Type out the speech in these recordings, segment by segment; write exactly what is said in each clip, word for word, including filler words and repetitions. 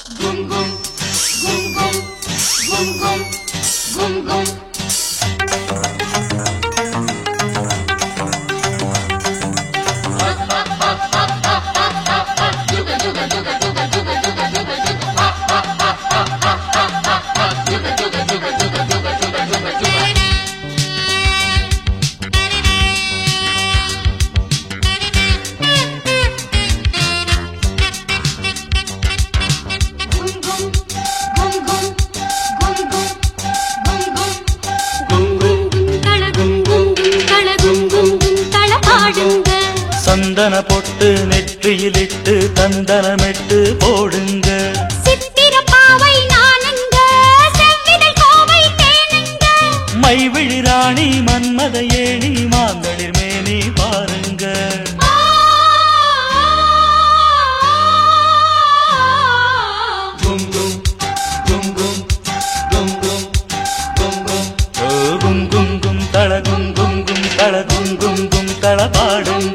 சந்தன பொட்டு நெற்றியிலிட்டு தந்தனமிட்டு போடுங்க. சித்திர பாவை நானுங்க செவ்விதழ் கோவை தேனுங்க. மைவிழி ராணி மன்மத ஏணி மாந்தளிர் மேனி பாருங்க. கும் கும் கும் கும் கும் கும் கும் கும் ஓ கும் கும் கும் தள கும் கும் கும் தள கும் கும் கும் தள பாடுங்க.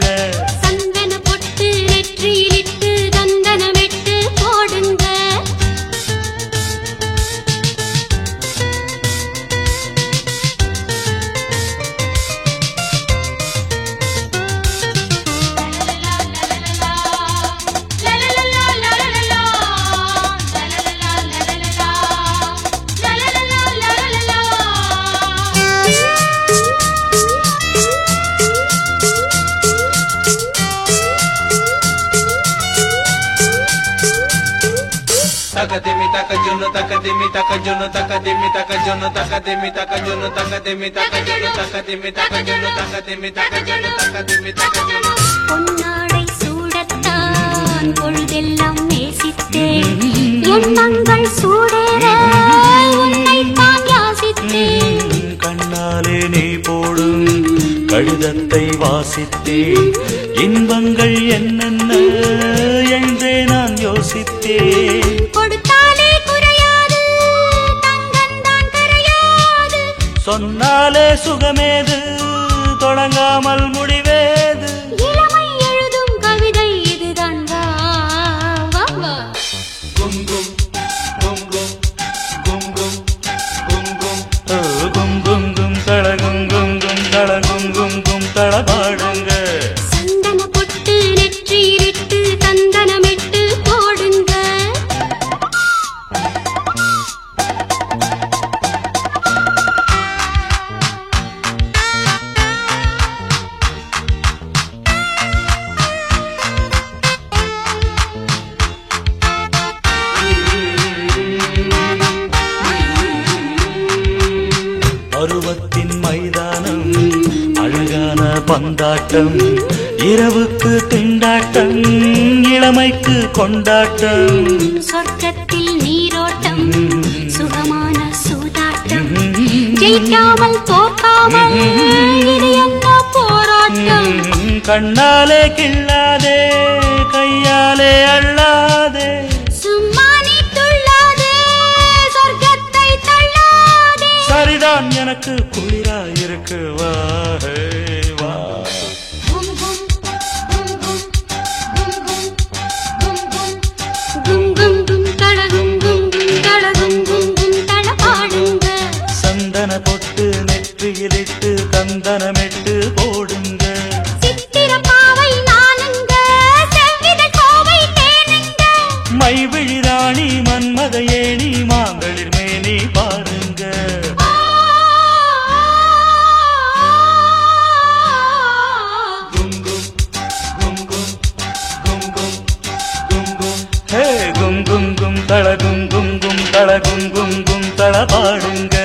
Taka demi taka jono taka demi taka jono taka demi taka jono taka demi taka jono taka demi taka jono taka demi taka jono taka demi taka jono taka demi taka jono. பொன்னாடை சூடத்தான் பொழுதெல்லாம் நேசித்தேன். எண்ணங்கள் சூடேற உன்னை தான் யாசித்தேன். கண்ணாலே நீ போடும் கடிதத்தை வாசித்தேன். இன்பங்கள் என்னென்ன என்றே நான் யோசித்தேன். கொடுத்தாலே குறையாது தங்கந்தான் கரையாது. சொன்னாலே சுகமேது தொடங்காமல் முடிவேது. இளமை எழுதும் கவிதை இதுதான். வா வா Gum gum gum gum gum gum gum gum ஓ கும் கும் கும் தள கும் கும் கும் தள கும் கும் கும் தள பாடுங்க. சந்தன பொட்டு நெற்றியிலிட்டு தந்தனமிட்டு போடுங்க. பருவத்தின் மைதானம் அழகான பந்தாட்டம். இரவுக்கு திண்டாட்டம் இளமைக்கு கொண்டாட்டம். சொர்க்கத்தில் நீரோட்டம் சுகமான சூதாட்டம். ஜெயிக்காமல் தோற்காமல் இது என்ன போராட்டம். கண்ணாலே கிள்ளாதே கையாலே அள்ளாதே. சும்மா நீ துள்ளாதே சொர்க்கத்தை தள்ளாதே. சரிதான் எனக்கு குளிரா இருக்கு வா ஹே வா. கும் கும் கும் கும் கும் கும் கும் கும் கும் கும் கும் தள கும் கும் கும் தள கும் கும் கும் தள பாடுங்க. சந்தன பொட்டு நெற்றியிலிட்டு தந்தனமிட்டு போடுங்க. சித்திர பாவை நானுங்க செவ்விதழ் கோவை தேனுங்க. மைவிழி ராணி மன்மத ஏணி மாந்தளிர் மேனி பாருங்க. gum gum gum gum gum gum gum gum ஹே கும் கும் கும் தள கும் கும் கும் தள கும் கும் கும் தள பாடுங்க.